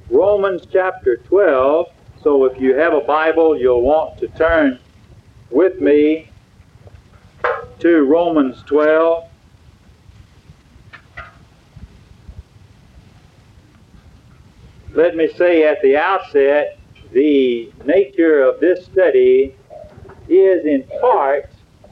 Romans chapter 12. So if you have a Bible, you'll want to turn with me to Romans 12. Let me say at the outset, the nature of this study is in part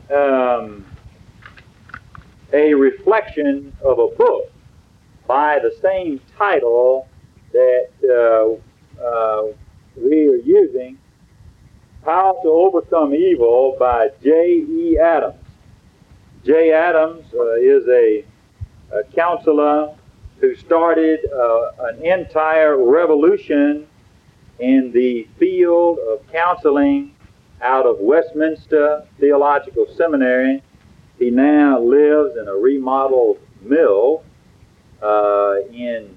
a reflection of a book by the same title that we are using, How to Overcome Evil by J.E. Adams. J. Adams is a counselor who started an entire revolution in the field of counseling out of Westminster Theological Seminary. He now lives in a remodeled mill in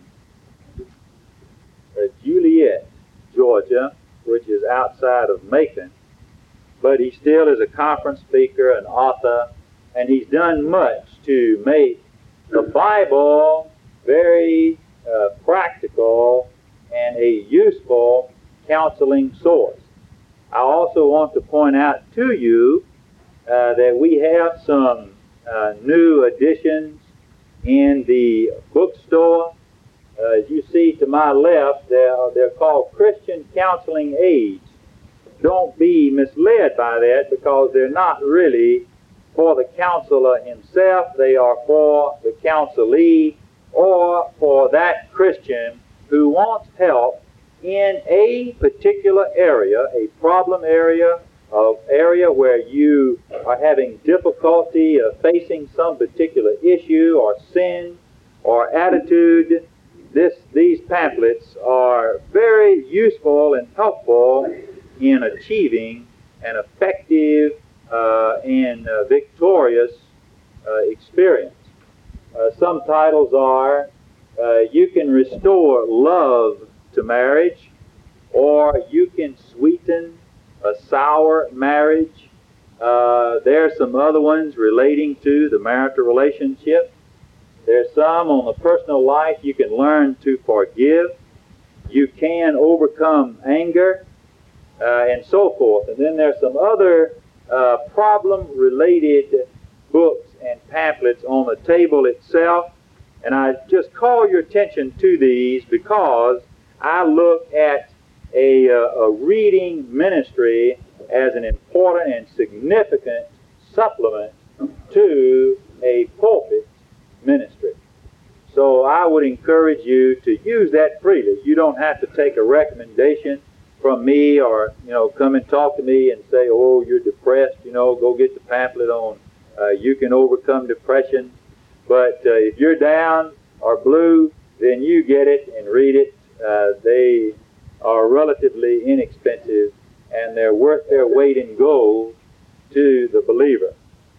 Juliet, Georgia, which is outside of Macon. But he still is a conference speaker, an author, and he's done much to make the Bible very practical and a useful counseling source. I also want to point out to you that we have some new additions in the bookstore. As you see to my left, they're called Christian Counseling Aids. Don't be misled by that, because they're not really for the counselor himself. They are for the counselee, or for that Christian who wants help in a particular area, a problem area, where you are having difficulty facing some particular issue or sin or attitude. These pamphlets are very useful and helpful in achieving an effective and victorious experience. Some titles are You Can Restore Love to Marriage, or You Can Sweeten a Sour Marriage. There are some other ones relating to the marital relationship. There's some on the personal life. You can learn to forgive. You can overcome anger, and so forth. And then there's some other problem-related books and pamphlets on the table itself. And I just call your attention to these because I look at a reading ministry as an important and significant supplement to a pulpit ministry. So I would encourage you to use that freely. You don't have to take a recommendation from me, or come and talk to me and say, oh, you're depressed, go get the pamphlet on You Can Overcome Depression. But if you're down or blue, then you get it and read it. They are relatively inexpensive, and they're worth their weight in gold to the believer.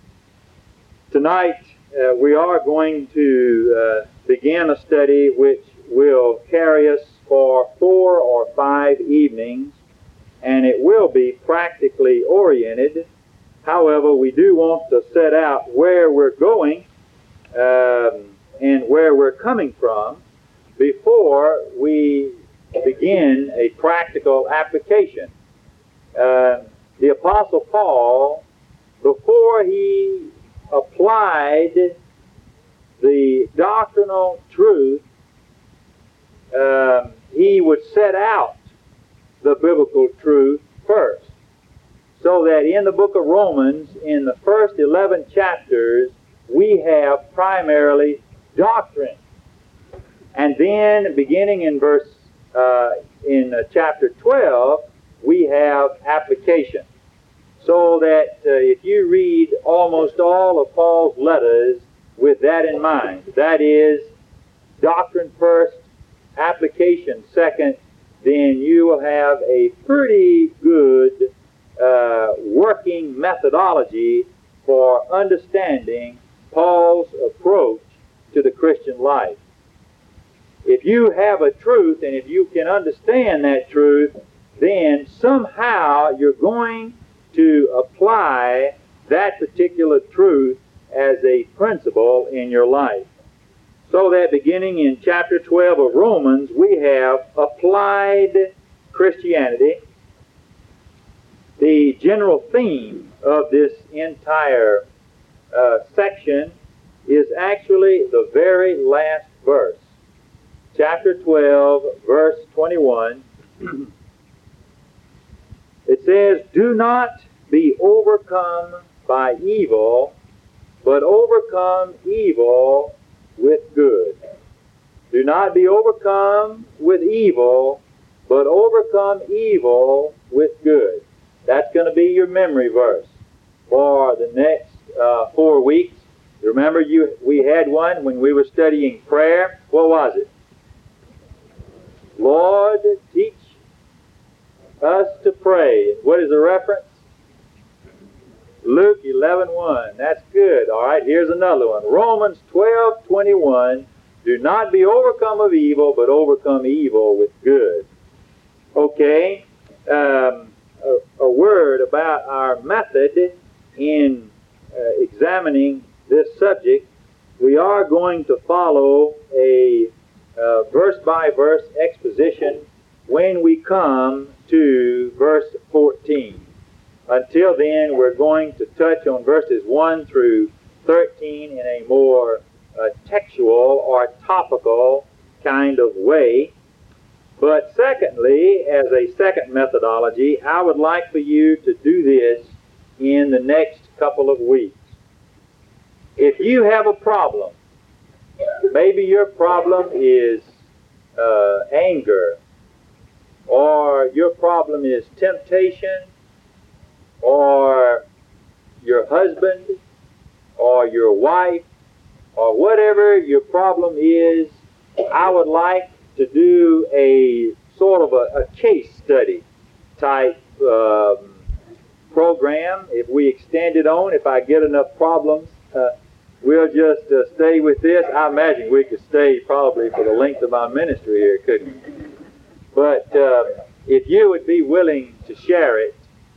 Tonight we are going to begin a study which will carry us for 4 or 5 evenings, and it will be practically oriented. However, we do want to set out where we're going and where we're coming from before we begin a practical application. The Apostle Paul, before he applied the doctrinal truth, he would set out the biblical truth first. So that in the book of Romans, in the first 11 chapters, we have primarily doctrine. And then, beginning in chapter 12, we have application. So that if you read almost all of Paul's letters with that in mind, that is, doctrine first, application second, then you will have a pretty good working methodology for understanding Paul's approach to the Christian life. If you have a truth, and if you can understand that truth, then somehow you're going to apply that particular truth as a principle in your life. So that beginning in chapter 12 of Romans, we have applied Christianity. The general theme of this entire section is actually the very last verse. Chapter 12, verse 21. It says, "Do not be overcome by evil, but overcome evil with good." Do not be overcome with evil, but overcome evil with good. That's going to be your memory verse for the next 4 weeks. Remember, we had one when we were studying prayer. What was it? Lord, teach us to pray. What is the reference? Luke 11:1. That's good. All right, here's another one. Romans 12:21. Do not be overcome of evil, but overcome evil with good. Okay, a word about our method in examining this subject. We are going to follow a verse-by-verse exposition when we come to verse 14. Until then, we're going to touch on verses 1 through 13 in a more textual or topical kind of way. But secondly, as a second methodology, I would like for you to do this in the next couple of weeks. If you have a problem, maybe your problem is anger, or your problem is temptation, or your husband, or your wife, or whatever your problem is, I would like to do a sort of a case study type program. If we extend it on, if I get enough problems, we'll just stay with this. I imagine we could stay probably for the length of my ministry here, couldn't we? But if you would be willing to share it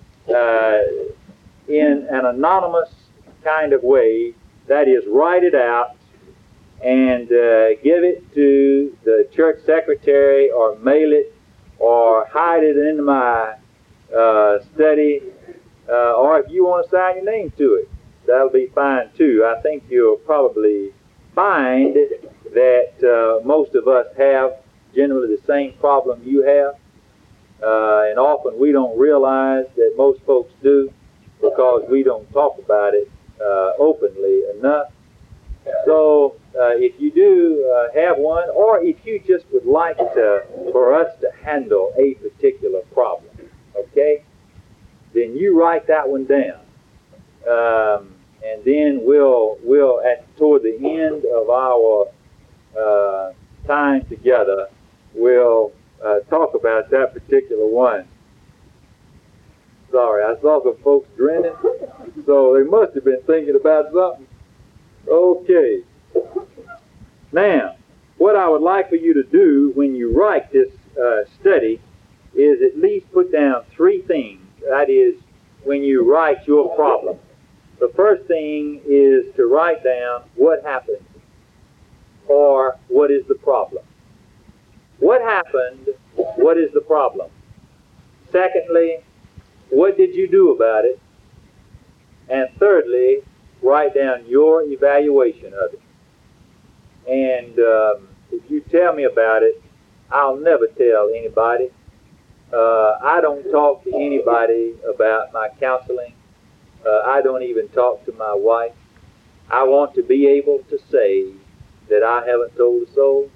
in an anonymous kind of way, that is, write it out and give it to the church secretary, or mail it, or hide it in my study, or if you want to sign your name to it, that'll be fine too. I think you'll probably find that most of us have generally the same problem you have, and often we don't realize that most folks do because we don't talk about it openly enough. So if you do have one, or if you just would like for us to handle a particular problem, okay, then you write that one down. And then we'll toward the end of our time together, we'll talk about that particular one. Sorry, I saw some folks grinning, so they must have been thinking about something. Okay. Now, what I would like for you to do when you write this study is at least put down 3 things. That is, when you write your problem. The first thing is to write down what happened, or what is the problem. What happened? What is the problem? Secondly, what did you do about it? And thirdly, write down your evaluation of it. And if you tell me about it, I'll never tell anybody. I don't talk to anybody about my counseling. I don't even talk to my wife. I want to be able to say that I haven't told a soul.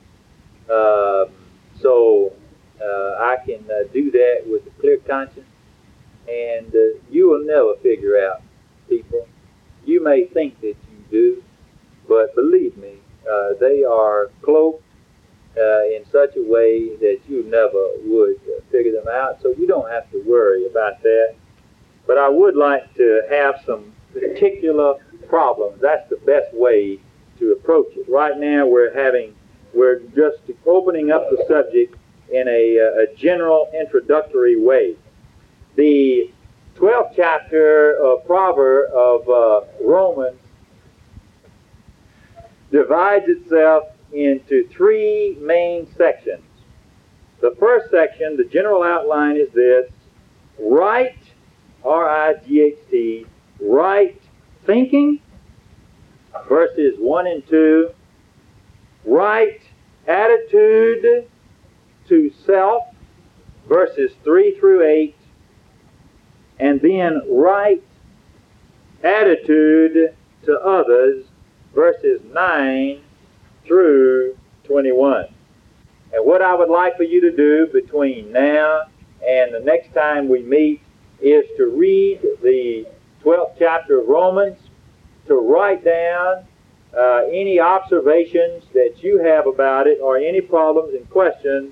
So I can do that with a clear conscience. And you will never figure out people. You may think that you do, but believe me, they are cloaked in such a way that you never would figure them out, so you don't have to worry about that. But I would like to have some particular problems. That's the best way to approach it. Right now we're just opening up the subject in a general introductory way. The 12th chapter of Romans divides itself into three main sections. The first section, the general outline is this: right, R-I-G-H-T, right thinking, verses 1 and 2, right attitude to self, verses 3 through 8, and then right attitude to others, verses 9 through 21. And what I would like for you to do between now and the next time we meet is to read the 12th chapter of Romans, to write down any observations that you have about it or any problems and questions,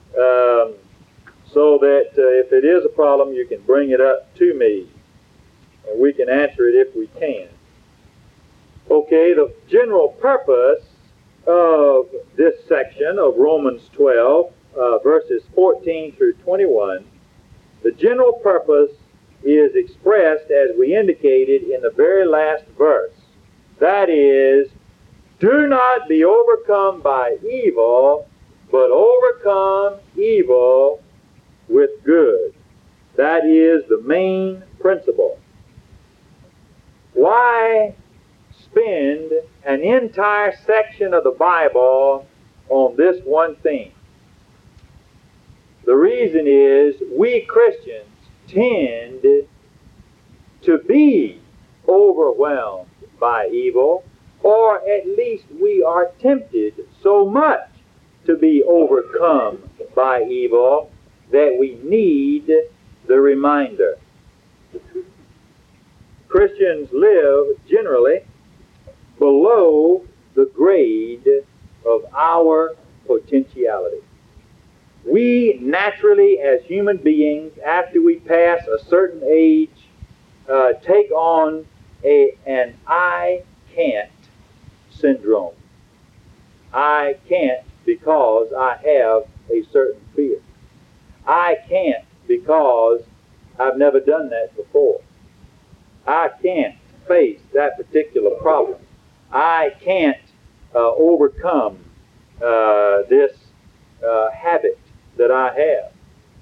so that if it is a problem, you can bring it up to me and we can answer it if we can. Okay, the general purpose of this section of Romans 12, verses 14 through 21, the general purpose is expressed as we indicated in the very last verse. That is, do not be overcome by evil, but overcome evil with good. That is the main principle. Why spend an entire section of the Bible on this one thing? The reason is we Christians tend to be overwhelmed by evil, or at least we are tempted so much to be overcome by evil that we need the reminder. Christians live generally below the grade of our potentiality. We naturally, as human beings, after we pass a certain age, take on an I can't syndrome. I can't because I have a certain fear. I can't because I've never done that before. I can't face that particular problem. I can't overcome this habit that I have.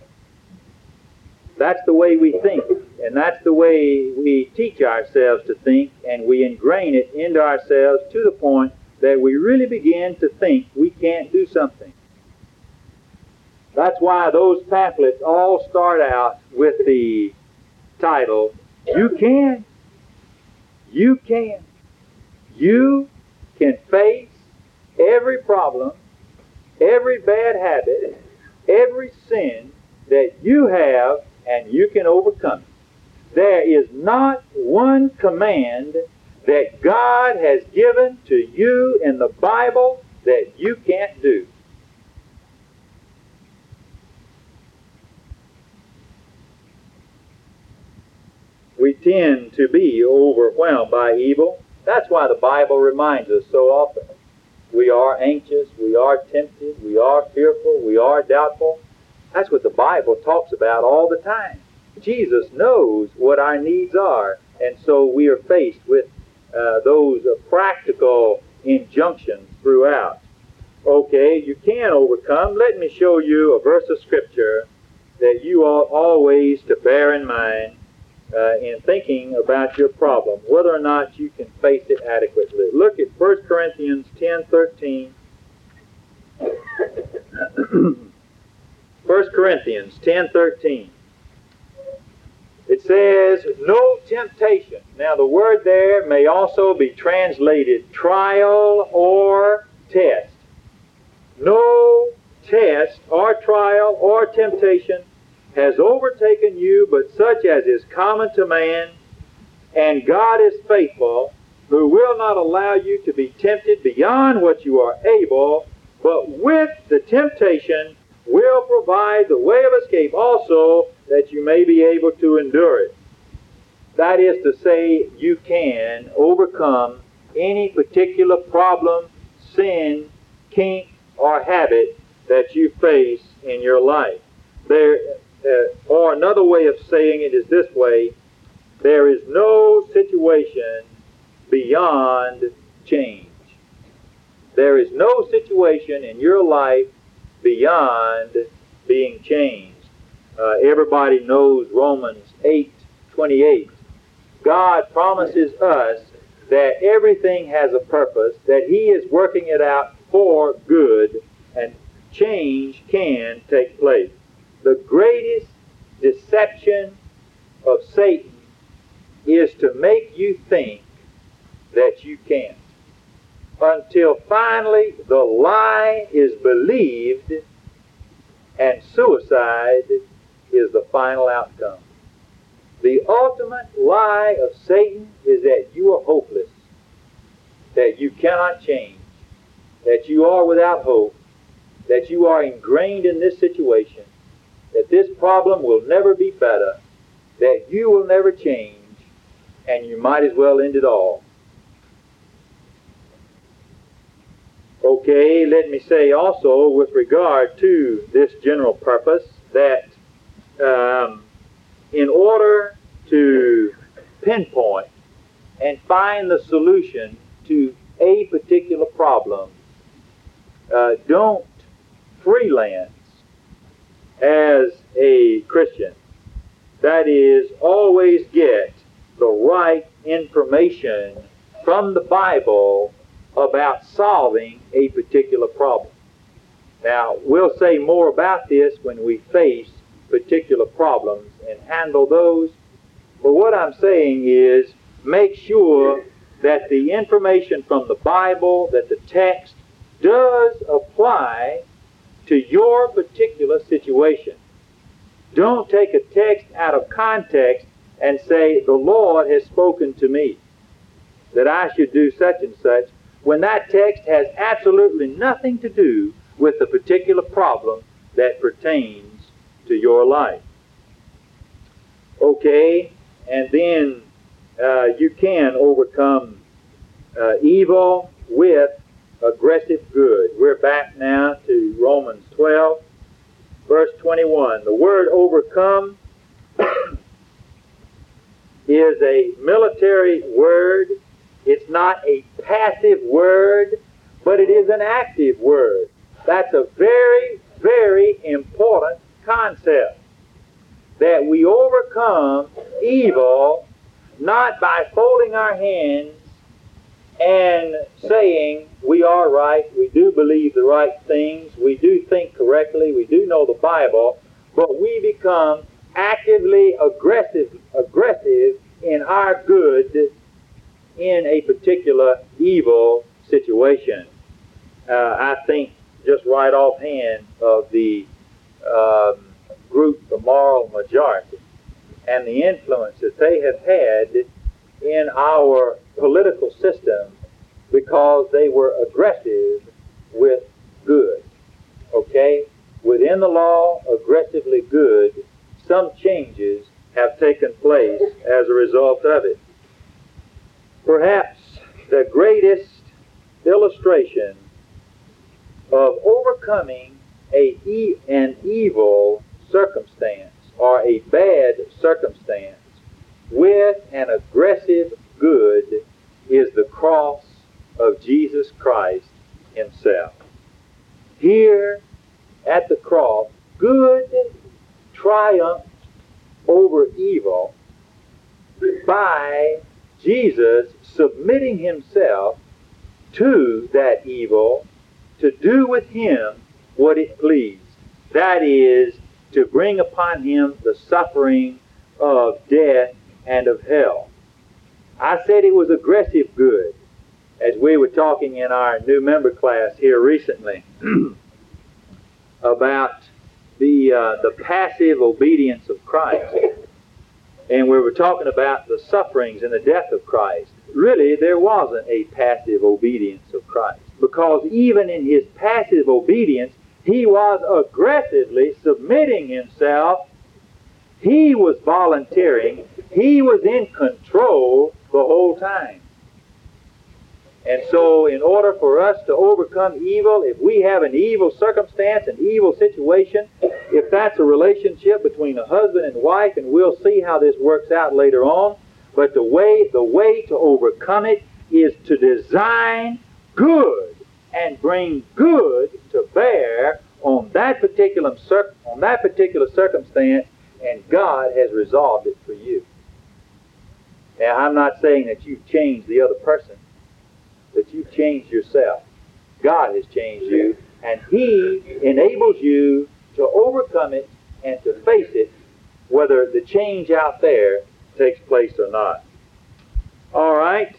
That's the way we think, and that's the way we teach ourselves to think, and we ingrain it into ourselves to the point that we really begin to think we can't do something. That's why those pamphlets all start out with the title, You Can. You can. You can face every problem, every bad habit, every sin that you have, and you can overcome it. There is not one command that God has given to you in the Bible that you can't do. We tend to be overwhelmed by evil. That's why the Bible reminds us so often. We are anxious, we are tempted, we are fearful, we are doubtful. That's what the Bible talks about all the time. Jesus knows what our needs are, and so we are faced with those practical injunctions throughout. Okay, you can overcome. Let me show you a verse of Scripture that you ought always to bear in mind in thinking about your problem, whether or not you can face it adequately. Look at 1 Corinthians 10:13. 1 Corinthians 10:13. It says, no temptation. Now the word there may also be translated trial or test. No test or trial or temptation has overtaken you but such as is common to man, and God is faithful, who will not allow you to be tempted beyond what you are able, but with the temptation will provide the way of escape also, that you may be able to endure it. That is to say, you can overcome any particular problem, sin, kink, or habit that you face in your life. Or another way of saying it is this way: there is no situation beyond change. There is no situation in your life beyond being changed. Everybody knows Romans 8:28. God promises us that everything has a purpose, that He is working it out for good, and change can take place. The greatest deception of Satan is to make you think that you can't, until finally the lie is believed and suicide is the final outcome. The ultimate lie of Satan is that you are hopeless, that you cannot change, that you are without hope, that you are ingrained in this situation, that this problem will never be better, that you will never change, and you might as well end it all. Okay, let me say also with regard to this general purpose that in order to pinpoint and find the solution to a particular problem, don't freelance as a Christian. That is, always get the right information from the Bible about solving a particular problem. Now, we'll say more about this when we face particular problems and handle those, but what I'm saying is make sure that the information from the Bible, that the text does apply to your particular situation. Don't take a text out of context and say, the Lord has spoken to me that I should do such and such, when that text has absolutely nothing to do with the particular problem that pertains to your life. Okay, and then you can overcome evil with aggressive good. We're back now to Romans 12, verse 21. The word overcome is a military word. It's not a passive word, but it is an active word. That's a very, very important concept. That we overcome evil not by folding our hands and saying we are right, we do believe the right things, we do think correctly, we do know the Bible, but we become actively aggressive in our good in a particular evil situation. I think just right offhand of the group, the Moral Majority, and the influence that they have had in our political system because they were aggressive with good. Okay? Within the law, aggressively good, some changes have taken place as a result of it. Perhaps the greatest illustration of overcoming an evil circumstance or a bad circumstance with an aggressive good is the cross of Jesus Christ Himself. Here at the cross, good triumphed over evil by Jesus submitting Himself to that evil to do with Him what it pleased. That is, to bring upon Him the suffering of death and of hell. I said it was aggressive good, as we were talking in our new member class here recently about the passive obedience of Christ. And we were talking about the sufferings and the death of Christ. Really, there wasn't a passive obedience of Christ, because even in His passive obedience, He was aggressively submitting Himself. He was volunteering. He was in control the whole time. And so in order for us to overcome evil, if we have an evil circumstance, an evil situation, if that's a relationship between a husband and wife, and we'll see how this works out later on, but the way to overcome it is to design good and bring good to bear on that particular circumstance, and God has resolved it for you. Now, I'm not saying that you've changed the other person, but you've changed yourself. God has changed you, and He enables you to overcome it and to face it, whether the change out there takes place or not. All right.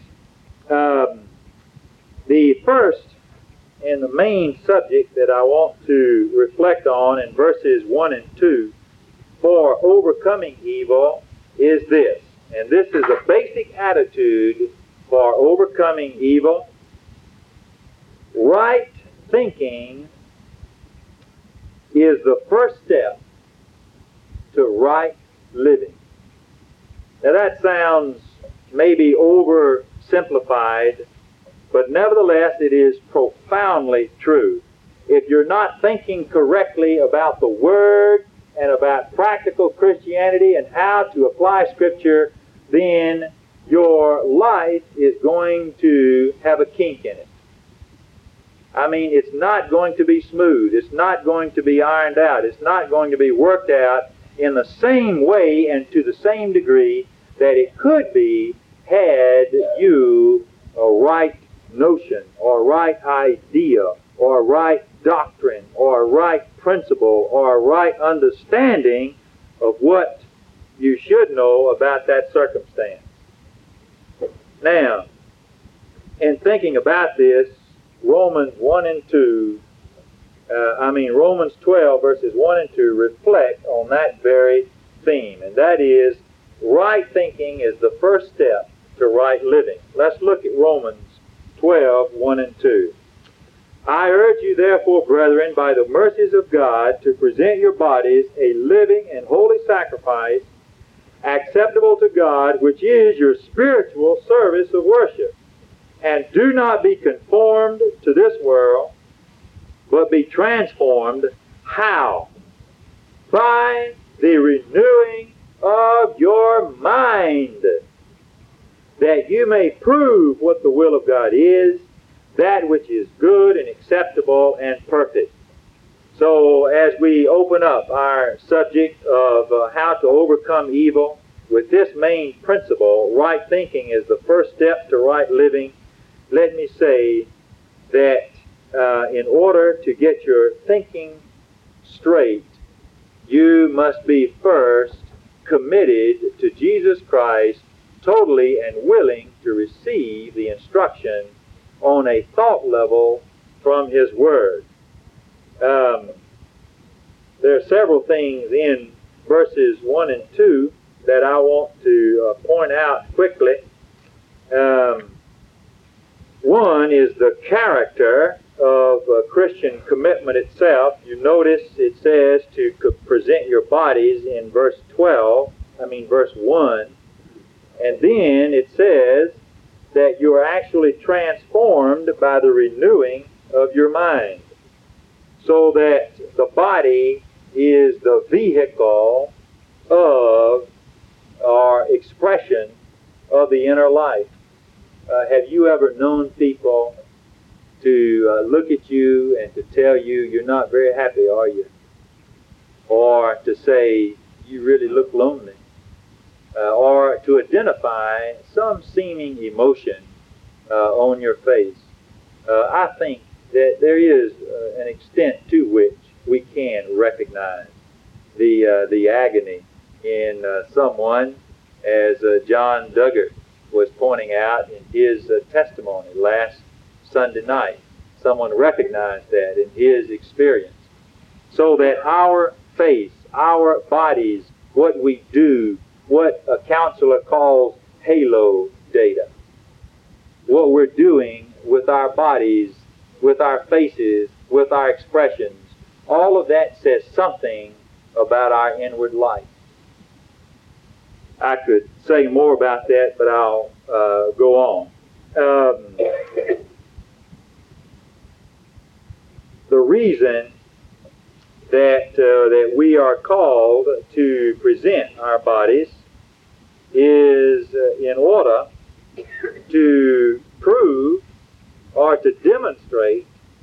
The first and the main subject that I want to reflect on in verses 1 and 2 for overcoming evil is this. And this is a basic attitude for overcoming evil. Right thinking is the first step to right living. Now that sounds maybe oversimplified, but nevertheless it is profoundly true. If you're not thinking correctly about the Word and about practical Christianity and how to apply Scripture, then your life is going to have a kink in it. I mean, it's not going to be smooth. It's not going to be ironed out. It's not going to be worked out in the same way and to the same degree that it could be had you a right notion or a right idea or a right doctrine or a right principle or a right understanding of what you should know about that circumstance. Now, in thinking about this, Romans 12 verses 1 and 2 reflect on that very theme, and that is right thinking is the first step to right living. Let's look at Romans 12, 1 and 2. I urge you therefore, brethren, by the mercies of God, to present your bodies a living and holy sacrifice, acceptable to God, which is your spiritual service of worship. And do not be conformed to this world, but be transformed. How? By the renewing of your mind, that you may prove what the will of God is, that which is good and acceptable and perfect. So as we open up our subject of how to overcome evil, with this main principle, right thinking is the first step to right living, let me say that in order to get your thinking straight, you must be first committed to Jesus Christ, totally and willing to receive the instruction on a thought level from His Word. There are several things in verses 1 and 2 that I want to point out quickly. One is the character of Christian commitment itself. You notice it says to present your bodies in verse 1, and then it says that you are actually transformed by the renewing of your mind, so that the body is the vehicle of or expression of the inner life. Have you ever known people to look at you and to tell you you're not very happy, are you? Or to say you really look lonely? Or to identify some seeming emotion on your face? I think that there is an extent to which we can recognize the agony in someone, as John Duggart was pointing out in his testimony last Sunday night. Someone recognized that in his experience. So that our face, our bodies, what we do, what a counselor calls halo data, what we're doing with our bodies, with our faces, with our expressions, all of that says something about our inward life. I could say more about that, but I'll go on. The reason that we are called to present our bodies is in order to prove or to demonstrate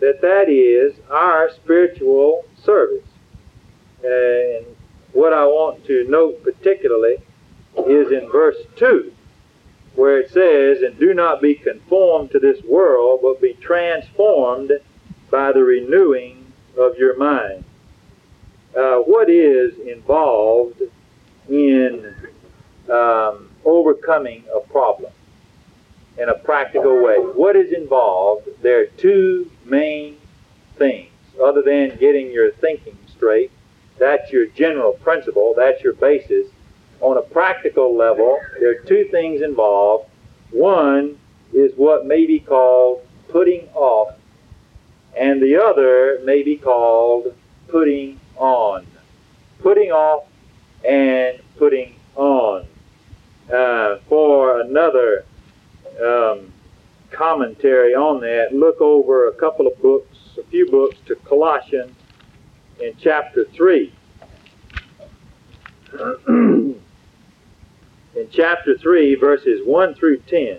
that is our spiritual service. And what I want to note particularly is in verse 2, where it says, "And do not be conformed to this world, but be transformed by the renewing of your mind." What is involved in overcoming a problem in a practical way? What is involved? There are two main things, other than getting your thinking straight. That's your general principle, that's your basis. On a practical level, there are two things involved. One is what may be called putting off, and the other may be called putting on. Putting off and putting on. For another commentary on that, look over a couple of books, a few books, to Colossians in chapter 3. In chapter 3, verses 1 through 10.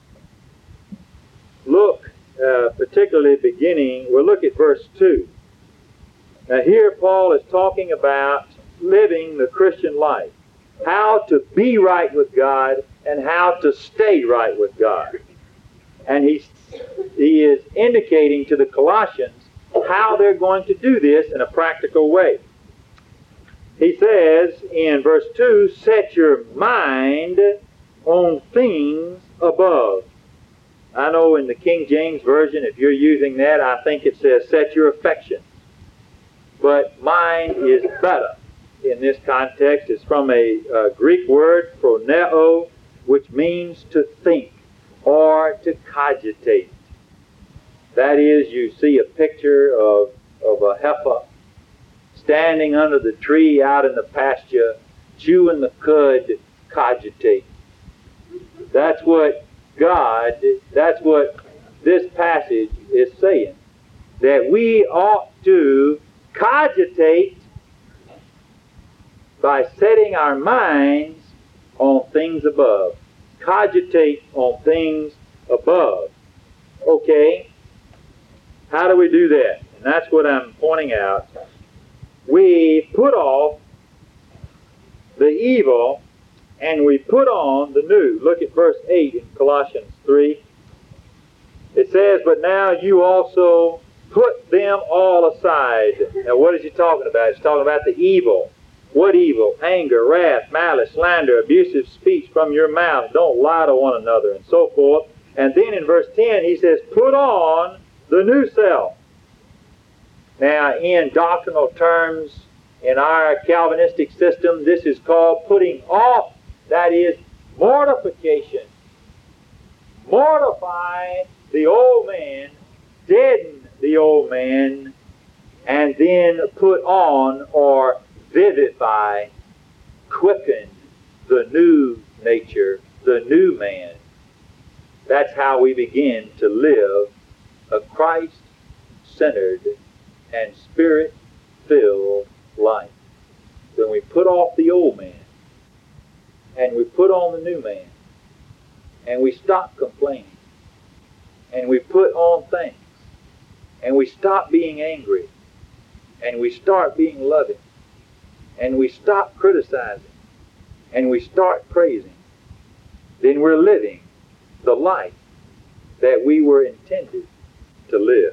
Look, particularly beginning, we'll look at verse 2. Now here Paul is talking about living the Christian life, how to be right with God and how to stay right with God. And he is indicating to the Colossians how they're going to do this in a practical way. He says in verse 2, "Set your mind on things above." I know in the King James Version, if you're using that, I think it says, "Set your affection." But mind is better in this context. It's from a Greek word, phroneo, which means to think or to cogitate. That is, you see a picture of a heifer standing under the tree out in the pasture, chewing the cud, cogitate. That's what this passage is saying, that we ought to cogitate by setting our minds on things above. Cogitate on things above. Okay, how do we do that? And that's what I'm pointing out. We put off the evil and we put on the new. Look at verse 8 in Colossians 3. It says, "But now you also put them all aside." Now what is he talking about? He's talking about the evil. What evil? Anger, wrath, malice, slander, abusive speech from your mouth. Don't lie to one another, and so forth. And then in verse 10 he says, "Put on the new self." Now, in doctrinal terms, in our Calvinistic system, this is called putting off. That is mortification. Mortify the old man, deaden the old man, and then put on or vivify, quicken the new nature, the new man. That's how we begin to live a Christ-centered and Spirit-filled life. When we put off the old man and we put on the new man and we stop complaining and we put on things and we stop being angry and we start being loving and we stop criticizing and we start praising, then we're living the life that we were intended to live.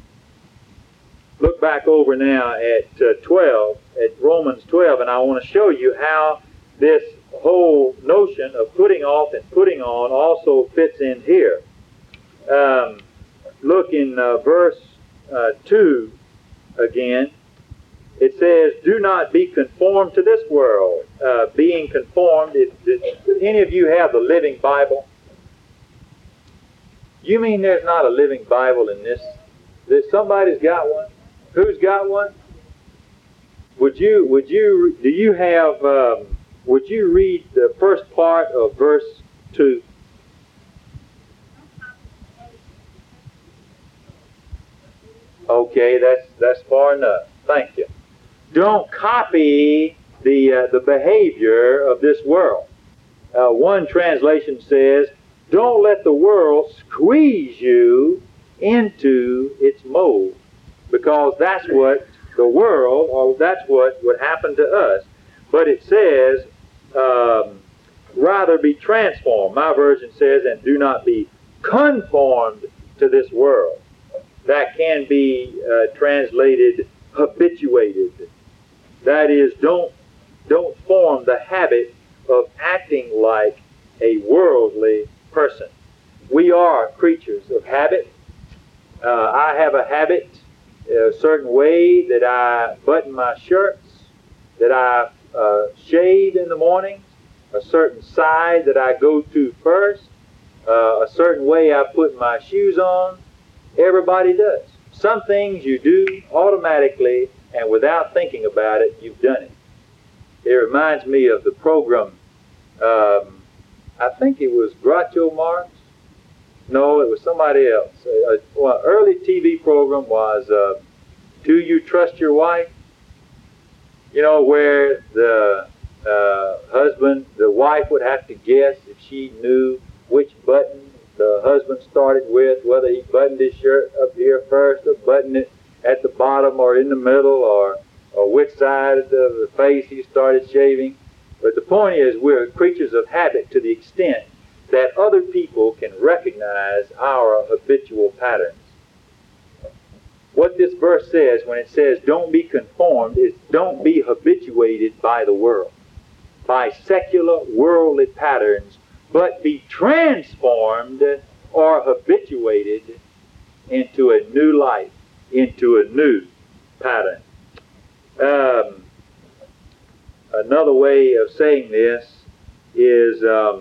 Look back over now at Romans 12, and I want to show you how this whole notion of putting off and putting on also fits in here. Look in verse 2 again. It says, "Do not be conformed to this world." Being conformed, did any of you have the Living Bible? You mean there's not a Living Bible in this? Somebody's got one? Who's got one? Would you read the first part of verse 2? Okay, that's far enough. Thank you. Don't copy the behavior of this world. One translation says, "Don't let the world squeeze you into its mold, because that's what the world, or that's what would happen to us. But it says, rather be transformed. My version says, and do not be conformed to this world. That can be translated habituated. That is, don't form the habit of acting like a worldly person. We are creatures of habit. I have a habit, a certain way that I button my shirts, that I shave in the morning, a certain side that I go to first, a certain way I put my shoes on. Everybody does. Some things you do automatically, and without thinking about it, you've done it. It reminds me of the program, I think it was Groucho Marx. No, it was somebody else. Well, early TV program was Do You Trust Your Wife? You know, where the the wife would have to guess if she knew which button the husband started with, whether he buttoned his shirt up here first or buttoned it at the bottom or in the middle, or which side of the face he started shaving. But the point is, we're creatures of habit to the extent that other people can recognize our habitual patterns. What this verse says when it says don't be conformed is don't be habituated by the world, by secular worldly patterns, but be transformed or habituated into a new life, into a new pattern. Another way of saying this is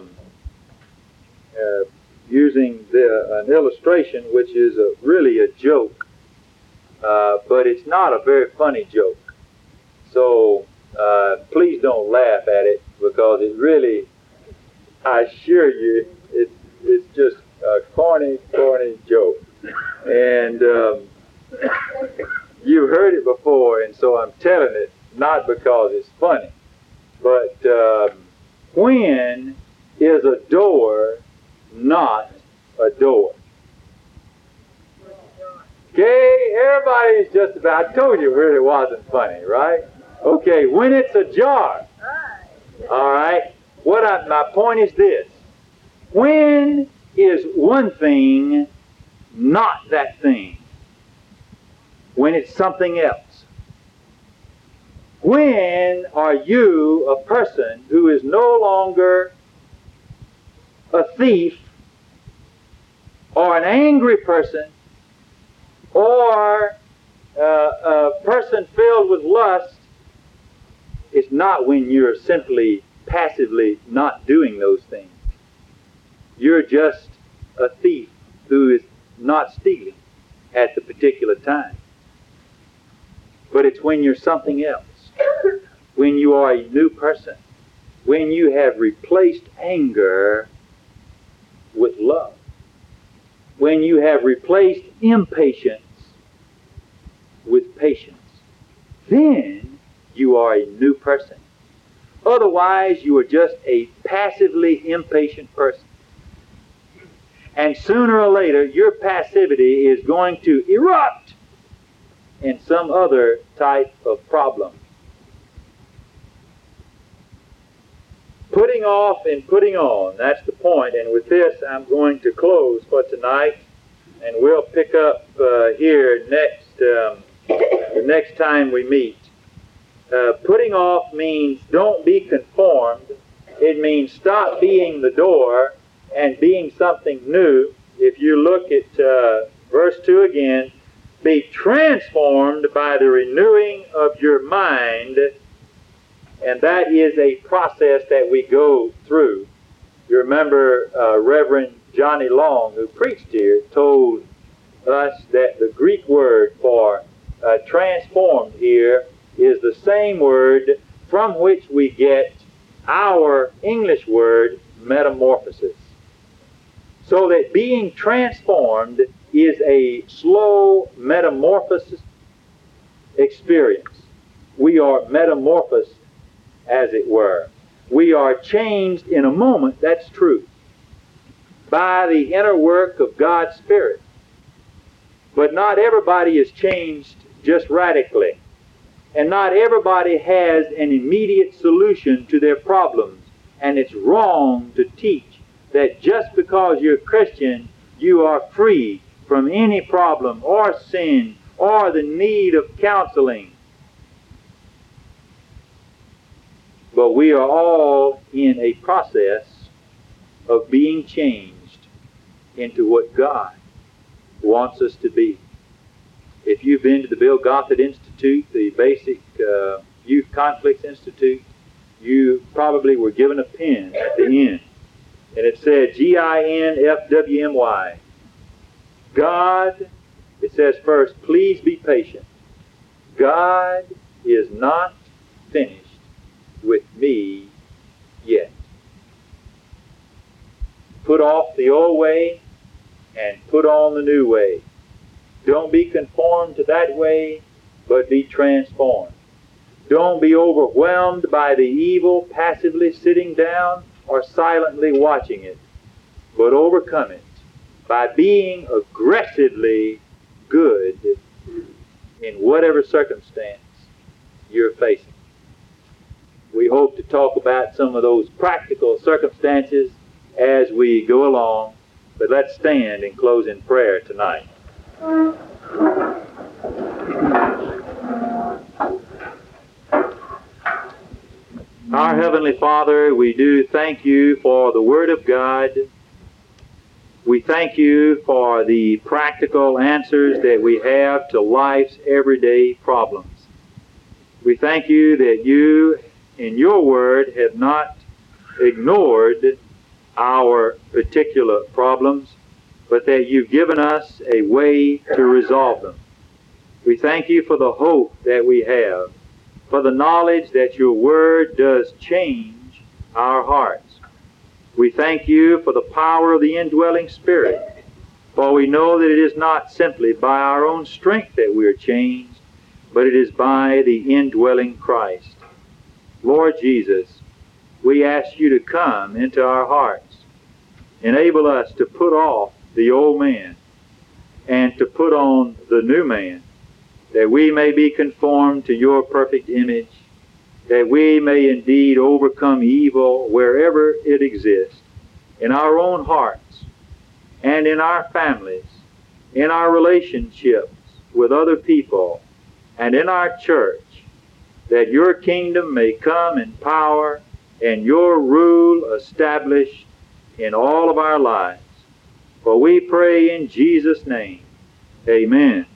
using an illustration, which is really a joke, but it's not a very funny joke. So please don't laugh at it, because it really, I assure you, it's just a corny joke. And you've heard it before, and so I'm telling it not because it's funny, but when is a door not a door? Okay, everybody's just about, I told you it really wasn't funny, right? Okay, when it's a jar. All right, my point is this. When is one thing not that thing? When it's something else. When are you a person who is no longer a thief or an angry person or a person filled with lust? It's not when you're simply passively not doing those things. You're just a thief who is not stealing at the particular time. But it's when you're something else. When you are a new person. When you have replaced anger with love. When you have replaced impatience with patience. Then you are a new person. Otherwise, you are just a passively impatient person. And sooner or later, your passivity is going to erupt in some other type of problem. Putting off and putting on, that's the point. And with this, I'm going to close for tonight, and we'll pick up here the next time we meet. Putting off means don't be conformed. It means stop being the door and being something new. If you look at verse 2 again, be transformed by the renewing of your mind, and that is a process that we go through. You remember Reverend Johnny Long, who preached here, told us that the Greek word for transformed here is the same word from which we get our English word metamorphosis. So that being transformed is a slow metamorphosis experience. We are metamorphosed, as it were. We are changed in a moment, that's true, by the inner work of God's Spirit. But not everybody is changed just radically. And not everybody has an immediate solution to their problems. And it's wrong to teach that just because you're Christian, you are free from any problem or sin or the need of counseling. But we are all in a process of being changed into what God wants us to be. If you've been to the Bill Gothard Institute, the basic Youth Conflicts Institute, you probably were given a pen at the end. And it said GINFWMY. God, it says first, please be patient. God is not finished with me yet. Put off the old way and put on the new way. Don't be conformed to that way, but be transformed. Don't be overwhelmed by the evil, passively sitting down or silently watching it, but overcome it by being aggressively good in whatever circumstance you're facing. We hope to talk about some of those practical circumstances as we go along, but let's stand and close in prayer tonight. Our Heavenly Father, we do thank you for the Word of God. We thank you for the practical answers that we have to life's everyday problems. We thank you that you, in your Word, have not ignored our particular problems, but that you've given us a way to resolve them. We thank you for the hope that we have, for the knowledge that your Word does change our hearts. We thank you for the power of the indwelling Spirit, for we know that it is not simply by our own strength that we are changed, but it is by the indwelling Christ. Lord Jesus, we ask you to come into our hearts. Enable us to put off the old man and to put on the new man, that we may be conformed to your perfect image, that we may indeed overcome evil wherever it exists, in our own hearts and in our families, in our relationships with other people, and in our church, that your kingdom may come in power and your rule established in all of our lives. For we pray in Jesus' name. Amen.